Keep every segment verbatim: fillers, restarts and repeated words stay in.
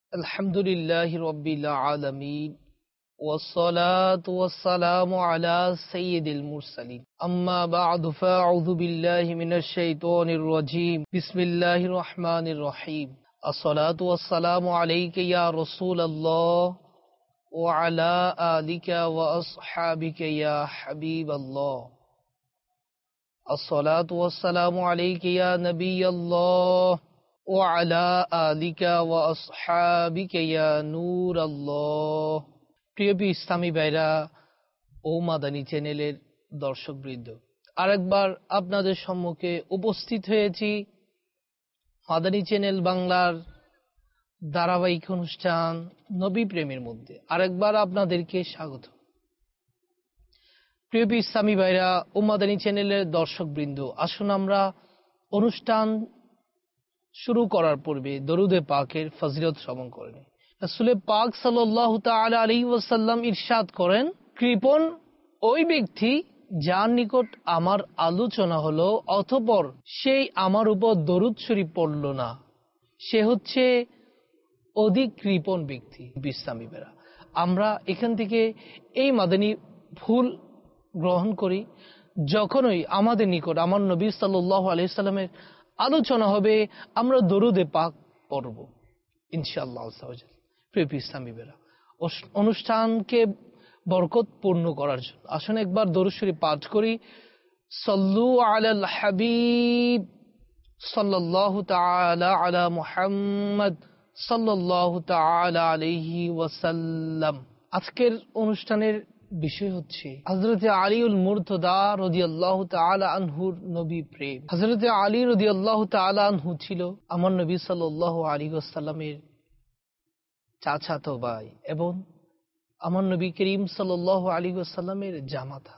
আলহামদুলিল্লাহি রাব্বিল আলামিন ওয়াসসালাতু ওয়াসসালামু আলা সাইয়্যিদিল মুরসালিন আম্মা বা'দু ফাআউযু বিল্লাহি মিনাশ শাইতানির রাজীম বিসমিল্লাহির রহমানির রহিম আসসালাতু ওয়াসসালামু আলাইকা ইয়া রাসূলাল্লাহ ওয়া আলা আলিকা ওয়া আসহাবিকা ইয়া হাবিবাল্লাহ আসসালাতু ওয়াসসালামু আলাইকা ইয়া নাবিয়াল্লাহ ওয়ালা আলিকা ওয়া আসহাবিকা ইয়া নূর আল্লাহ। প্রিয় ইসলামী ভাইরা ও মাদানী চ্যানেলের দর্শকবৃন্দ, আরেকবার আপনাদের সম্মুখে উপস্থিত হয়েছি মাদানী চ্যানেল বাংলার ধারাবাহিক অনুষ্ঠান নবী প্রেমের মধ্যে। আরেকবার আপনাদেরকে স্বাগত। প্রিয় ইসলামী ভাইরা ও মাদানী চ্যানেলের দর্শকবৃন্দ, আসুন আমরা অনুষ্ঠান শুরু করার পূর্বে দরুদে পাকের ফজিলত শ্রবণ করে নিই। রাসূল পাক সাল্লাল্লাহু তাআলা আলাইহি ওয়াসাল্লাম ইরশাদ করেন, কৃপণ ওই ব্যক্তি যার নিকট আমার আলোচনা হলো অতঃপর সেই আমার উপর দরুদ শরীফ পড়ল না, সে হচ্ছে অধিক কৃপণ ব্যক্তি। ইসলামীরা, আমরা এখান থেকে এই মাদানী ভুল গ্রহণ করি, যখনই আমাদের নিকট আমার নবী সাল্লাল্লাহু আলাইহি ওয়াসাল্লামের আলোচনা হবে আমরা দরুদে পাক পড়ব ইনশাআল্লাহ। প্রিয় ইসলামী ভাইরা, অনুষ্ঠানকে বরকতপূর্ণ করার জন্য আসুন একবার দরুদ শরীফ পাঠ করি। সাল্লু আলাল হাবিব সাল্লাল্লাহু তাআলা আলা মুহাম্মদ সাল্লাল্লাহু তাআলা আলাইহি ওয়াসাল্লাম। আজকের অনুষ্ঠানের বিষয় হচ্ছে হযরতে আলীউল মুরতদা রাদিয়াল্লাহু তাআলা আনহুর নবী প্রেম। হযরতে আলী রাদিয়াল্লাহু তাআলা আনহু ছিল আমার নবী সাল্লাল্লাহু আলাইহি ওয়াসাল্লামের চাচাতো ভাই এবং আমার নবী করিম সাল্লাল্লাহু আলাইহি ওয়াসাল্লামের জামাতা।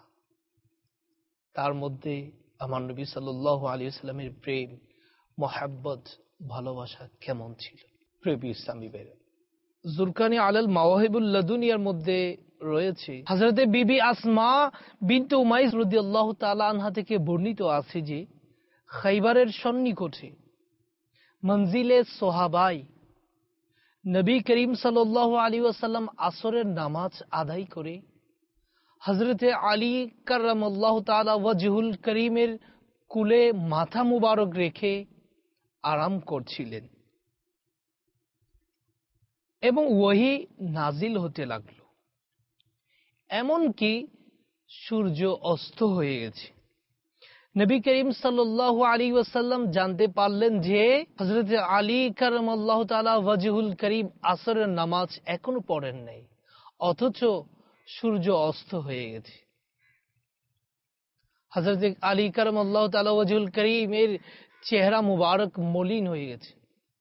তার মধ্যে আমার নবী সাল্লাল্লাহু আলাইহি ওয়াসাল্লামের প্রেম, মহব্বত, ভালোবাসা কেমন ছিল? প্রিয় ইসলামী ভাইরা, জুরকানি আলাল মাওয়াহিবুল লাদুনিয়ার মধ্যে রয়েছে হযরতে বিবি আসমা বিনতে উমাইস রাদিয়াল্লাহু তাআলা আনহা থেকে বর্ণিত আছে যে খাইবারের সন্নিকটে মঞ্জিলে সোহাবাই নবী করিম সাল্লাল্লাহু আলাইহি ওয়াসাল্লাম আসরের নামাজ আদায় করে হযরতে আলী কাররামাল্লাহু তাআলা ওয়াজহুল করিমের কুলে মাথা মুবারক রেখে আরাম করছিলেন এবং ওহী নাজিল হতে লাগল। এমনকি সূর্য অস্ত হয়ে গেছে। নবী করিম সাল্লাল্লাহু আলাইহি ওয়াসাল্লাম জানতে পারলেন যে হযরত আলী কাররামাল্লাহু তাআলা ওয়াজহুল করিম আসরের নামাজ এখনো পড়েন নাই, অথচ সূর্য অস্ত হয়ে গেছে। হযরত আলী কাররামাল্লাহু তাআলা ওয়াজহুল করিমের চেহারা মুবারক মলিন হয়ে গেছে।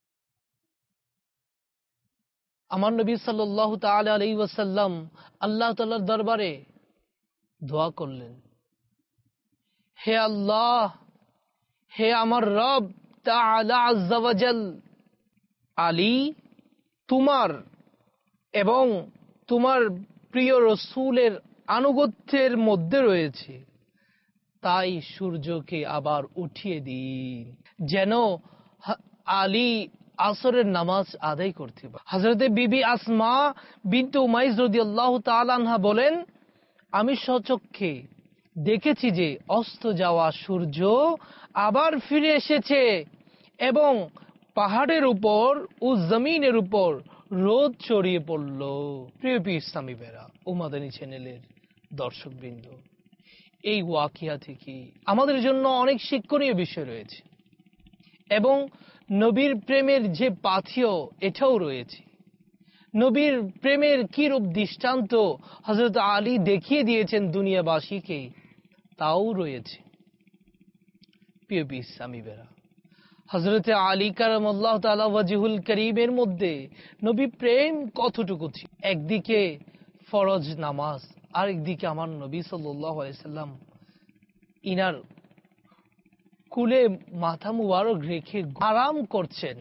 আমার নবী সাল্লাল্লাহু তাআলা আলাইহি ওয়াসাল্লাম আল্লাহ তাআলার দরবারে দোয়া করলেন, হে আল্লাহ, হে আমার রব তাআলা আযজা ওয়া জাল, আলী তোমার এবং তোমার প্রিয় রাসূলের আনুগত্যের মধ্যে রয়েছে, তাই সূর্যকে আবার উঠিয়ে দিন যেন আলী আসরের নামাজ আদায় করতে পারে। হযরতে বিবি আসমা বিনতে উমাইস রাদিয়াল্লাহু তাআলা আনহা বলেন, আমি স্বচক্ষে দেখেছি যে অস্ত যাওয়া সূর্য আবার ফিরে এসেছে এবং পাহাড়ের উপর ও জমিনের উপর রোদ ছড়িয়ে পড়ল। প্রিয় ইসলামী ভাইরা ও মাদানী চ্যানেলের দর্শকবৃন্দ, এই ওয়াকিয়া থেকে আমাদের জন্য অনেক শিক্ষণীয় বিষয় রয়েছে এবং নবীর প্রেমের যে পাথেয় এটাও রয়েছে। নবীর প্রেমের কি রূপ দৃষ্টান্ত হযরত আলী দেখিয়ে দিয়েছেন দুনিয়াবাসীকে, তাও রয়েছে। প্রিয় ইসলামী ভাইরা, হযরত আলী কাররামাল্লাহু তাআলা ওয়াজহুল করিমের মধ্যে নবী প্রেম কতটুকু ছিল। একদিকে ফরজ নামাজ, আরেকদিকে আমার নবী সাল্লাল্লাহু আলাইহি সাল্লাম ইনার কুলে মাথা মুবারক রেখে আরাম করছেন।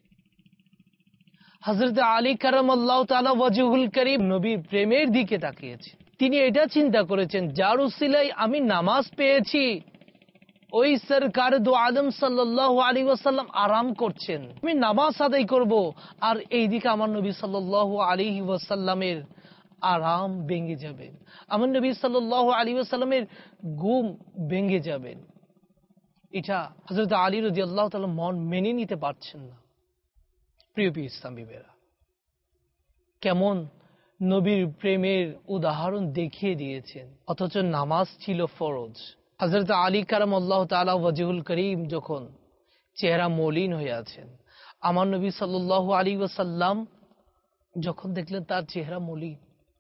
হযরত আলী কাররামাল্লাহু তাআলা ওয়াজহুল করিম নবীর প্রেমের দিকে তাকিয়েছেন। তিনি এটা চিন্তা করেছেন, যার উসিলায় আমি নামাজ পেয়েছি, ওই সরকার দু আলম সাল্লাল্লাহু আলাইহি ওয়াসাল্লাম আরাম করছেন, আমি নামাজ আদায় করব, আর এইদিকে আমার নবী সাল্লাল্লাহু আলাইহি ওয়াসাল্লামের আরাম ভেঙে যাবে, আমার নবী সাল্লাল্লাহু আলাইহি ওয়াসাল্লামের ঘুম ভেঙে যাবে। এটা হযরত আলী রাদিয়াল্লাহু তাআলা মন মেনে নিতে পারছেন না। প্রিয় ইসলামী ভাইরা, কেমন নবীর প্রেমের উদাহরণ দেখিয়ে দিয়েছেন, অথচ নামাজ ছিল ফরজ। হযরত আলী কারামাল্লাহু তাআলা ওয়াজহুল করিম যখন চেহারা মলিন হয়ে আছেন, আমার নবী সাল্লাল্লাহু আলাইহি ওয়াসাল্লাম যখন দেখলেন তার চেহারা মলিন,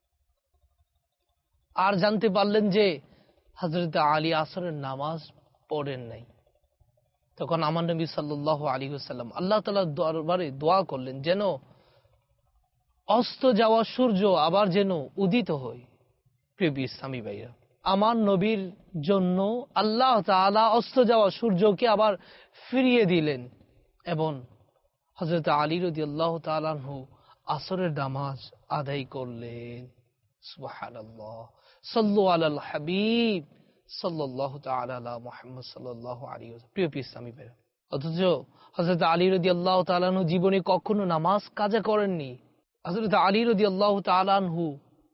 আর জানতে পারলেন যে হযরত আলী আসরের নামাজ পড়েন নাই, তখন আমার নবী সাল্লাল্লাহু আলাইহি ওয়াসাল্লাম আল্লাহ তাআলার দরবারে দোয়া করলেন যেন অস্ত যাওয়া সূর্য আবার যেন উদিত হয়। প্রিয় ইসলামী ভাইরা, আমার নবীর জন্য আল্লাহ তাআলা অস্ত যাওয়া সূর্যকে আবার ফিরিয়ে দিলেন এবং হযরত আলী রাদিয়াল্লাহু তাআলা আনহু আসরের নামাজ আদায় করলেন। সুবহানাল্লাহ, সাল্লু আলাল হাবিব সাল্লাল্লাহু তাআলা আলা মুহাম্মদ সাল্লাল্লাহু আলাইহি ওয়াসাল্লাম। প্রিয় ইসলামী ভাইরা, অথচ হযরত আলী রাদিয়াল্লাহু তাআলা আনহু জীবনে কখনো নামাজ কাজা করেননি। হযরত আলী রাদিয়াল্লাহু তাআলা আনহু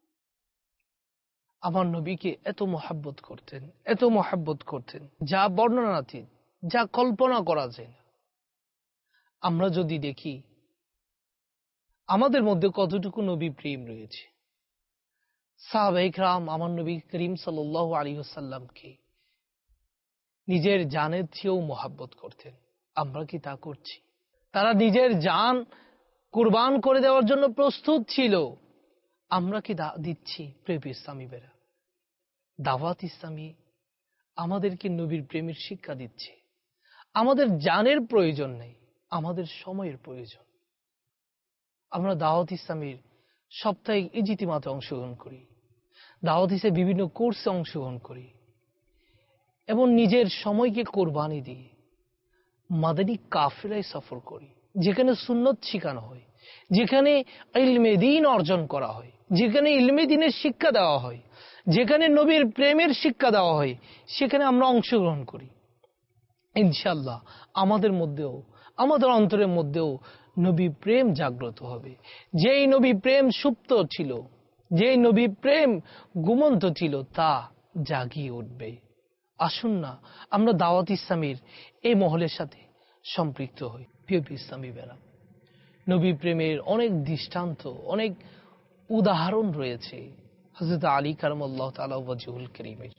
আমার নবীকে এত মহব্বত করতেন, এত মহব্বত করতেন যা বর্ণনাতীত, যা কল্পনা করা যায় না। আমরা যদি দেখি আমাদের মধ্যে কতটুকু নবী প্রেম রয়েছে। সাহাবায়ে কেরাম আমার নবী করিম সাল্লাল্লাহু আলাইহি ওয়াসাল্লামকে নিজের জানের চেয়েও মহব্বত করতেন। আমরা কি তা করছি? তারা নিজের জান কুরবান করে দেওয়ার জন্য প্রস্তুত ছিল, আমরা কি দিচ্ছি? প্রিয় ইসলামী ভাইরা, দাওয়াত ইসলামী আমাদেরকে নবীর প্রেমের শিক্ষা দিচ্ছে। আমাদের জানের প্রয়োজন নেই, আমাদের সময়ের প্রয়োজন। আমরা দাওয়াত ইসলামীর সাপ্তাহিক ইজতিমাতে অংশগ্রহণ করি, দাওয়াত ইসলামে বিভিন্ন কোর্সে অংশগ্রহণ করি এবং নিজের সময়কে কোরবানি দিয়ে মাদানী কাফেলায় সফর করি, যেখানে সুন্নত শিখানো হয়, যেখানে ইলমে দ্বীন অর্জন করা হয়, যেখানে ইলমে দ্বীনের শিক্ষা দেওয়া হয়, যেখানে নবীর প্রেমের শিক্ষা দেওয়া হয়, সেখানে আমরা অংশগ্রহণ করি। ইনশাআল্লাহ আমাদের মধ্যেও, আমাদের অন্তরের মধ্যেও নবী প্রেম জাগ্রত হবে। যেই নবী প্রেম সুপ্ত ছিল, যেই নবী প্রেম ঘুমন্ত ছিল, তা জাগিয়ে উঠবে। আসুন না আমরা দাওয়াত ইসলামীর এই মহলের সাথে সম্পৃক্ত হই। প্রিয় ইসলামী ভাইরা, নবী প্রেমের অনেক দৃষ্টান্ত, অনেক উদাহরণ রয়েছে হযরত আলী কারামাল্লাহু তাআলা ওয়াজহুল করিমের।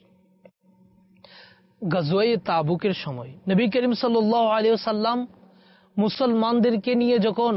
গাজওয়ে তাবুকের সময় নবী করিম সাল্লাল্লাহু আলাইহি ওয়াসাল্লাম মুসলমানদেরকে নিয়ে যখন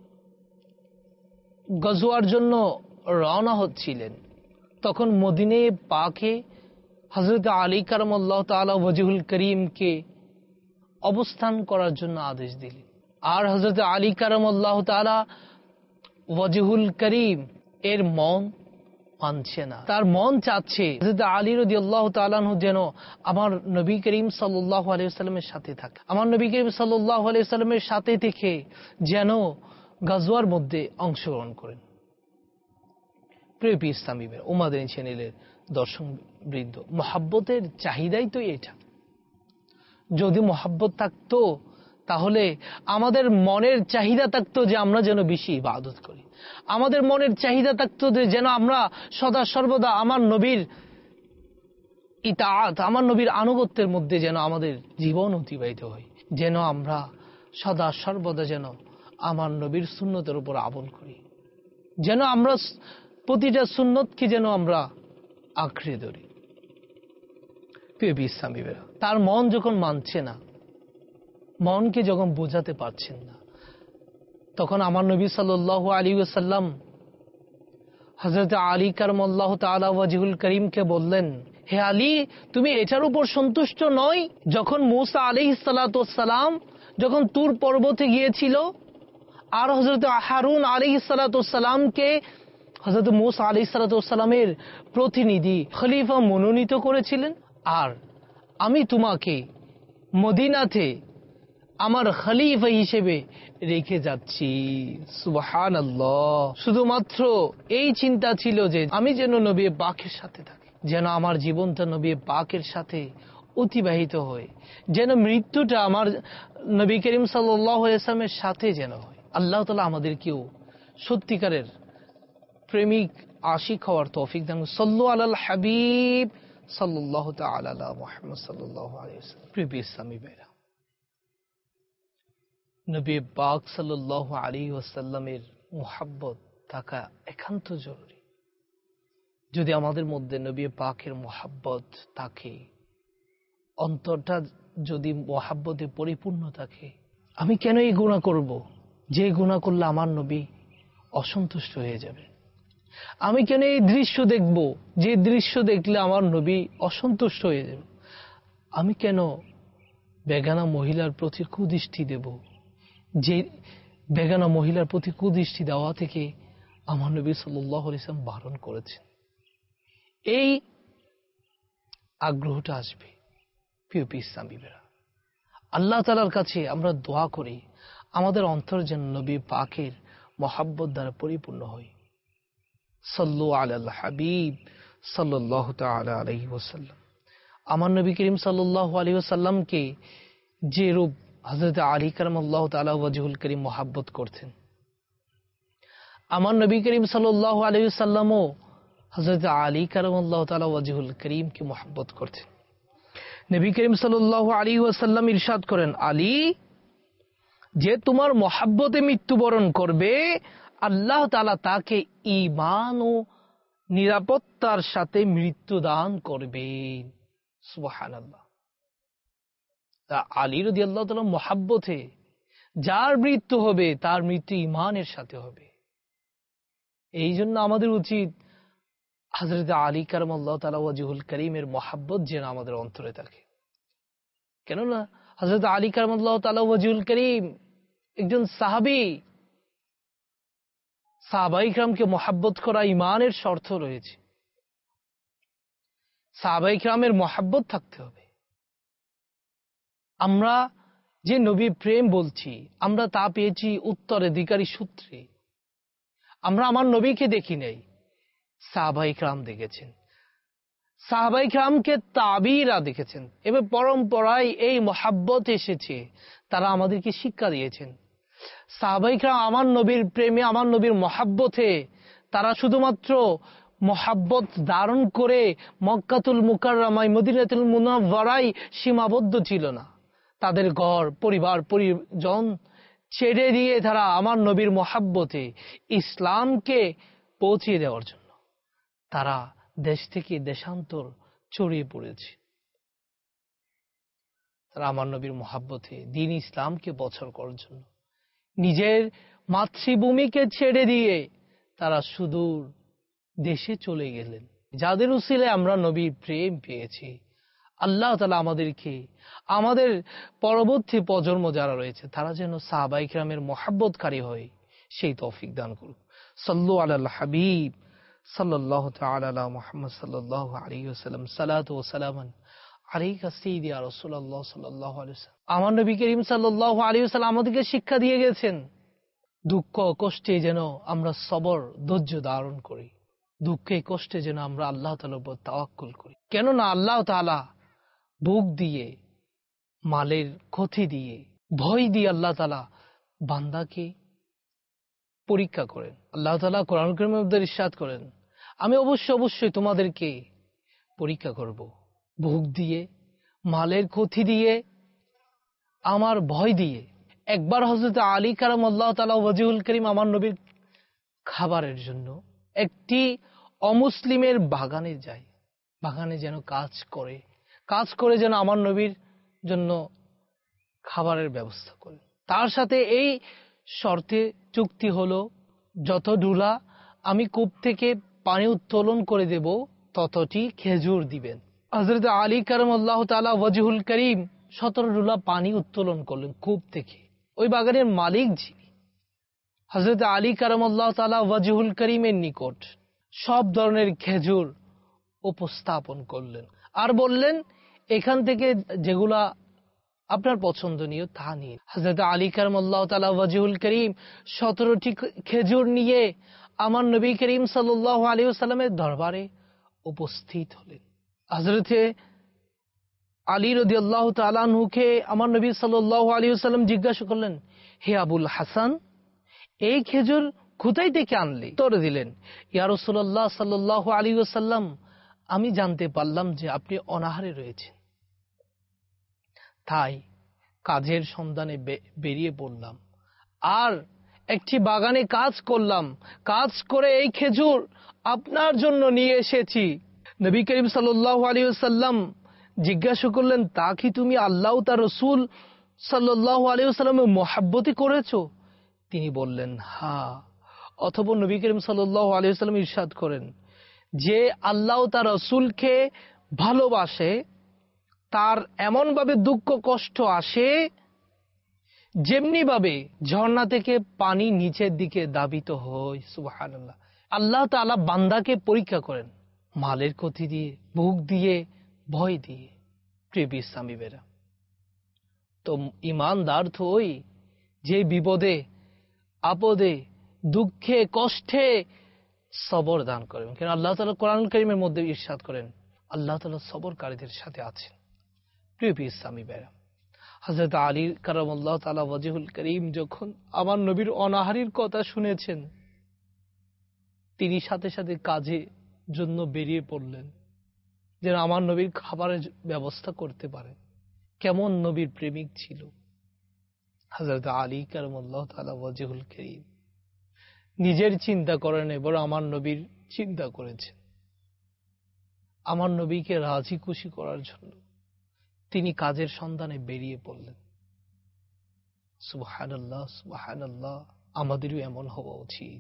গজওয়ার জন্য রওনা হচ্ছিলেন, তখন মদিনে পাকে হযরত আলী কারামাল্লাহু তাআলা ওয়াজহুল করিমকে অবস্থান করার জন্য আদেশ দিলেন। আর হযরত আলী কারামাল্লাহু তাআলা ওয়াজহুল করিম এর মন মানছে না, তার মন চাচ্ছে হযরত আলী রাদিয়াল্লাহু তাআলা আনহু যেন আমার নবী করিম সাল্লাল্লাহু আলাইহি ওয়াসাল্লামের সাথে থাকে, আমার নবী করিম সাল্লাল্লাহু আলাইহি ওয়াসাল্লামের সাথে থেকে যেন গাজওয়ার মধ্যে অংশগ্রহণ করেন। প্রিয় ইসলামী ভাই, উম্মাদানী চ্যানেলের দর্শক বৃন্দ, মহব্বতের চাহিদাই তো এটা। যদি মহব্বত থাকতো তাহলে আমাদের মনের চাহিদা থাকতো যে আমরা যেন বেশি ইবাদত করি, আমাদের মনের চাহিদা থাকতো যে যেন আমরা সদা সর্বদা আমার নবীর ইতাআত, আমার নবীর আনুগত্যের মধ্যে যেন আমাদের জীবন অতিবাহিত হয়, যেন আমরা সদা সর্বদা যেন আমার নবীর সুন্নতের উপর আমল করি, যেন আমরা প্রতিটা সুন্নতকে যেন আমরা আঁকড়ে ধরি। প্রিয় ইসলামী ভাইরা, তার মন যখন মানছে না, মনকে যখন বোঝাতে পারছেন না, তখন আমার নবী সাল্লাল্লাহু আলাইহি ওয়াসাল্লাম হযরত আলী কারামাল্লাহু তাআলা ওয়াজহুল করিমকে বললেন, হে আলী, তুমি এটার উপর সন্তুষ্ট নয়? যখন মূসা আলাইহিস সালাতু ওয়াস সালাম যখন তুর পর্বতে গিয়েছিল আর হযরত হারুন আলাইহিস সালাতু ওয়াস সালামকে হযরত মূসা আলাইহিস সালাতু ওয়াস সালামের প্রতিনিধি খলিফা মনোনীত করেছিলেন, আর আমি তোমাকে মদিনাতে আমার খলিফা হিসেবে রেখে যাচ্ছি। সুবহানাল্লাহ। শুধুমাত্র এই চিন্তা ছিল যে আমি যেন নবী পাকের সাথে থাকি, যেন আমার জীবনটা নবী পাকের সাথে অতিবাহিত হয়, যেন মৃত্যুটা আমার নবী করিম সাল্লাল্লাহু আলাইহি ওয়াসাল্লামের সাথে যেন হয়। আল্লাহ তাআলা আমাদেরকেও সত্যিকারের প্রেমিক আশিক হওয়ার তৌফিক দান। সাল্লু আলাল হাবিব সাল্লাল্লাহু তাআলা আলা মুহাম্মদ সাল্লাল্লাহু আলাইহি ওয়াসাল্লাম। প্রিয় ইসলামী ভাইরা, নবী পাক সাল্লাল্লাহু আলাইহি ওয়াসাল্লামের মুহাব্বত থাকা একান্ত জরুরি। যদি আমাদের মধ্যে নবী পাকের মুহাব্বত থাকে, অন্তরটা যদি মুহাব্বতে পরিপূর্ণ থাকে, আমি কেন এই গুনাহ করব যে গুনাহ করলে আমার নবী অসন্তুষ্ট হয়ে যাবে? আমি কেন এই দৃশ্য দেখব যে দৃশ্য দেখলে আমার নবী অসন্তুষ্ট হয়ে যাবে? আমি কেন বেগানা মহিলার প্রতি কুদৃষ্টি দেব যে বেগানা মহিলার প্রতি কুদৃষ্টি দেওয়া থেকে আমার নবী সাল্লাল্লাহু আলাইহি ওয়াসাল্লাম বারণ করেছেন? এই আগ্রহটা আসবে প্রিয় ইসলামী ভাইরা। আল্লাহ তাআলার কাছে আমরা দোয়া করি আমাদের অন্তর যেন নবী পাকের মুহাব্বত দ্বারা পরিপূর্ণ হয়। সাল্লু আলাল হাবিব সাল্লাল্লাহু তাআলা আলাইহি ওয়াসাল্লাম। আমার নবী করিম সাল্লাল্লাহু আলাইহি ওয়াসাল্লামকে যে রূপ হযরত আলী কারামাল্লাহু তাআলা ওয়াজহুল করিম মুহাব্বত করতেন, আমার নবী করিম সাল্লাল্লাহু আলাইহি ওয়াসাল্লামও হযরত আলী কারামাল্লাহু তাআলা ওয়াজহুল করিমকে মুহাব্বত করতেন। নবী করিম সাল্লাল্লাহু আলাইহি ওয়াসাল্লাম ইরশাদ করেন, আলী যে তোমার মুহাব্বতে মৃত্যুবরণ করবে, আল্লাহ তাআলা তাকে ঈমান ও নিরাপত্তার সাথে মৃত্যু দান করবেন। সুবহানাল্লাহ। তা আলী রাদিয়াল্লাহু তাআলা মুহাব্বতে যার মৃত্যু হবে তার মৃত্যু ঈমানের সাথে হবে। এই জন্য আমাদের উচিত হযরত আলী কারামাল্লাহু তাআলা ওয়াজহুল করিমের মুহাব্বত যেন আমাদের অন্তরে থাকে। কেননা হযরত আলী কারামাল্লাহু তাআলা ওয়াজহুল করিম একজন সাহাবী। সাহাবায়ে কিরামকে মুহাব্বত করা ঈমানের শর্ত রয়েছে। সাহাবায়ে কিরামের মুহাব্বত থাকতে হবে। আমরা যে নবী প্রেম বলছি, আমরা তা পেয়েছি উত্তরাধিকারী সূত্রে। আমরা আমার নবীকে দেখি নাই, সাহাবায়ে কিরাম দেখেছেন। সাহাবায়ে কিরামকে তাবিরা দেখেছেন। এবার পরম্পরায় এই মুহাব্বত এসেছে, তারা আমাদেরকে শিক্ষা দিয়েছেন। সাহাবায়ে কিরাম আমার নবীর প্রেমে, আমার নবীর মুহাব্বতে তারা শুধুমাত্র মুহাব্বত ধারণ করে মক্কাতুল মুকাররমায়, মদিনাতুল মুনাওয়ারায় সীমাবদ্ধ ছিল না। তাদের ঘর পরিবার পরিজন ছেড়ে দিয়ে তারা আমার নবীর মুহাব্বতে ইসলামকে পৌঁছে দেওয়ার জন্য তারা দেশ থেকে দেশান্তর ছড়িয়ে পড়েছে। তারা আমার নবীর মুহাব্বতে দ্বীন ইসলামকে বছর করার জন্য নিজের মাতৃভূমিকে ছেড়ে দিয়ে তারা সুদূর দেশে চলে গেলেন। যাদের উসিলায় আমরা নবীর প্রেম পেয়েছি, আল্লাহ তাআলা আমাদেরকে, আমাদের পরবর্তী প্রজন্ম যারা রয়েছে, তারা যেন সাহাবায়ে কিরামের মুহাব্বতকারী হয়, সেই তৌফিক দান করুন। সাল্লু আলাল হাবিব সাল্লাল্লাহু তাআলা আলা মুহাম্মদ সাল্লাল্লাহু আলাইহি ওয়াসাল্লাম। সালাতু ওয়া সালামান আলাইকা সাইয়্যিদি ইয়া রাসূলুল্লাহ সাল্লাল্লাহু আলাইহি ওয়াসাল্লাম। আমার নবী করিম সাল্লাল্লাহু আলাইহি ওয়াসাল্লাম আমাদেরকে শিক্ষা দিয়ে গেছেন, দুঃখ কষ্টে যেন আমরা সবর ধৈর্য ধারণ করি, দুঃখে কষ্টে যেন আমরা আল্লাহ তাআলার উপর তাওয়াক্কুল করি। কেননা আল্লাহ তাআলা বুক দিয়ে, মালের ক্ষতি দিয়ে, ভয় দিয়ে আল্লাহ তাআলা বান্দাকে পরীক্ষা করেন। আল্লাহ তাআলা কোরআন কারীমের মধ্যে ইরশাদ করেন, আমি অবশ্যই অবশ্যই তোমাদেরকে পরীক্ষা করব, ভোগ দিয়ে, মালের ক্ষতি দিয়ে, আমার ভয় দিয়ে। একবার হযরত আলী কারামাল্লাহু তাআলা ওয়াজহুল করিম আমার নবীর খাবারের জন্য একটি অমুসলিমের বাগানে যায়, বাগানে যেন কাজ করে, কাজ করে যেন আমার নবীর জন্য খাবারের ব্যবস্থা করে। তার সাথে এই শর্তে চুক্তি হলো, যত ডুলা আমি কূপ থেকে পানি উত্তোলন করে দেব ততটি খেজুর দিবেন। হযরত আলী কারামাল্লাহু তাআলা ওয়াজহুল করিম সতেরো ডুলা পানি উত্তোলন করলেন কূপ থেকে। ওই বাগানের মালিক যিনি, হযরত আলী কারামাল্লাহু তাআলা ওয়াজহুল করিমের নিকট সব ধরনের খেজুর উপস্থাপন করলেন আর বললেন, এখান থেকে যেগুলা আপনার পছন্দনীয় তা নিন। হযরত আলী কারামাল্লাহু তাআলা ওয়াজহুল করিম সতেরোটি খেজুর নিয়ে আমার নবী করিম সাল্লাল্লাহু আলাইহি ওয়াসাল্লামের দরবারে উপস্থিত হলেন। হযরতে আলী রাদিয়াল্লাহু তাআলা আনহুকে আমার নবী সাল্লাল্লাহু আলাইহি ওয়াসাল্লাম জিজ্ঞাসা করলেন, হে আবুল হাসান, এই খেজুর কোথায় থেকে আনলি? উত্তর দিলেন, ইয়া রাসূলুল্লাহ সাল্লাল্লাহু আলাইহি ওয়াসাল্লাম, আমি জানতে পারলাম যে আপনি অনাহারে রয়েছেন, তাই কাজের সন্ধানে বেরিয়ে পড়লাম আর একটি বাগানে কাজ করলাম, কাজ করে এই খেজুর আপনার জন্য নিয়ে এসেছি। নবী করিম সাল্লাল্লাহু আলাইহি ওয়াসাল্লাম জিজ্ঞাসা করলেন, তা কি তুমি আল্লাহ ও তার রাসূল সাল্লাল্লাহু আলাইহি ওয়াসাল্লামের মহব্বতি করেছো? তিনি বললেন, হ্যাঁ। অথবা নবী করিম সাল্লাল্লাহু আলাইহি ওয়াসাল্লাম ইরশাদ করেন, যে আল্লাহ ও তার রাসূলকে ভালোবাসে তার এমন ভাবে দুঃখ কষ্ট আসে যেমনি ভাবে ঝর্ণা থেকে পানি নিচের দিকে দাবিত হয়। সুবহানাল্লাহ। আল্লাহ তাআলা বান্দাকে পরীক্ষা করেন মালের ক্ষতি দিয়ে, ভোগ দিয়ে, ভয় দিয়ে। প্রিয় ইসলামী ভাইরা, তো ইমানদার তো ওই যে বিপদে আপদে দুঃখে কষ্টে সবর দান করেন। কেন আল্লাহ তাআলা কোরআনুল কারীমের মধ্যে ইরশাদ করেন, আল্লাহ তাআলা সবরকারীদের সাথে আছেন। প্রিয় ইসলামী ভাইরা, হযরত আলী কারামাল্লাহু তাআলা ওয়াজহুল করিম যখন আমার নবীর অনাহারির কথা শুনেছেন, তিনি সাথে সাথে কাজে জন্য বেরিয়ে পড়লেন যেন আমার নবীর খাবারের ব্যবস্থা করতে পারে। কেমন নবীর প্রেমিক ছিল হযরত আলী কারামাল্লাহু তাআলা ওয়াজহুল করিম। নিজের চিন্তা করেন, এবার আমার নবীর চিন্তা করেছেন। আমার নবীকে রাজি খুশি করার জন্য তিনি কাজের সন্ধানে বেরিয়ে পড়লেন। সুবহানাল্লাহ, সুবহানাল্লাহ। আমাদেরও এমন হওয়া উচিত।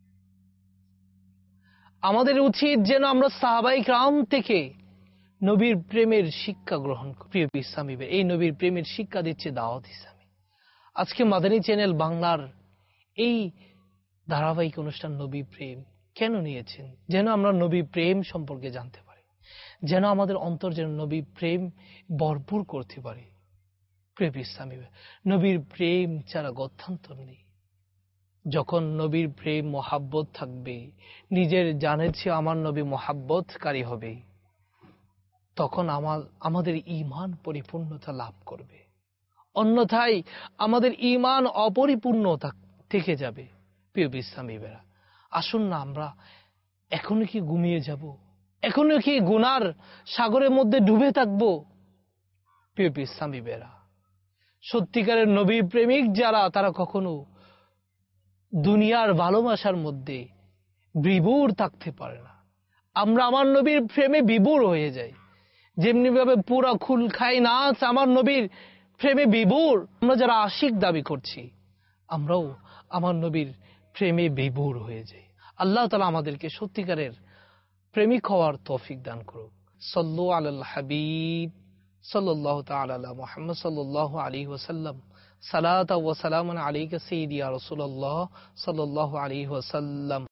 আমাদের উচিত যেন আমরা সাহাবায়ে কেরাম থেকে নবীর প্রেমের শিক্ষা গ্রহণ করি। প্রিয় ইসলামী ভাই, এই নবীর প্রেমের শিক্ষা দিচ্ছে দাওয়াত ইসলামী। আজকে মাদানী চ্যানেল বাংলার এই ধারাবাহিক অনুষ্ঠান নবী প্রেম কেন নিয়েছেন? যেন আমরা নবী প্রেম সম্পর্কে জানতে পারি, যেন আমাদের অন্তর যেন নবী প্রেম ভরপুর করতে পারে। প্রিয় ইসলামী ভাই, নবীর প্রেম ছাড়া গত্যন্তর নেই। যখন নবীর প্রেম মহাব্বত থাকবে, নিজের জানের চেয়ে আমার নবী মহাব্বতকারী হবে, তখন আমার আমাদের ঈমান পরিপূর্ণতা লাভ করবে। অন্যথায় আমাদের ঈমান অপরিপূর্ণ থেকে যাবে। প্রিয় ইসলামী ভাইরা, আসুন না আমরা এখনো কি ঘুমিয়ে যাব? এখনো কি গুনার সাগরের মধ্যে ডুবে থাকব? প্রিয় ইসলামী ভাইরা, সত্যিকারের নবী প্রেমিক যারা, তারা কখনো দুনিয়ার ভালোবাসার মধ্যে বিভোর থাকতে পারে না। আমরা আমার নবীর প্রেমে বিভোর হয়ে যাই। যেমনি ভাবে পুরা খুল খাই নাচ আমার নবীর প্রেমে বিভোর, আমরা যারা আশিক দাবি করছি, আমরাও আমার নবীর প্রেমে বিভোর হয়ে যাই। আল্লাহ তাআলা আমাদেরকে সত্যিকারের প্রেমিক হওয়ার তৌফিক দান করুক। সাল্লু আলাল হাবিব সাল্লাল্লাহু তাআলা আলা মুহাম্মদ সাল্লাল্লাহু আলাইহি ওয়াসাল্লাম। সালাত ওয়া সালামান আলাইকা সাইয়্যিদি ইয়া রাসূলুল্লাহ সাল্লাল্লাহু আলাইহি ওয়াসাল্লাম।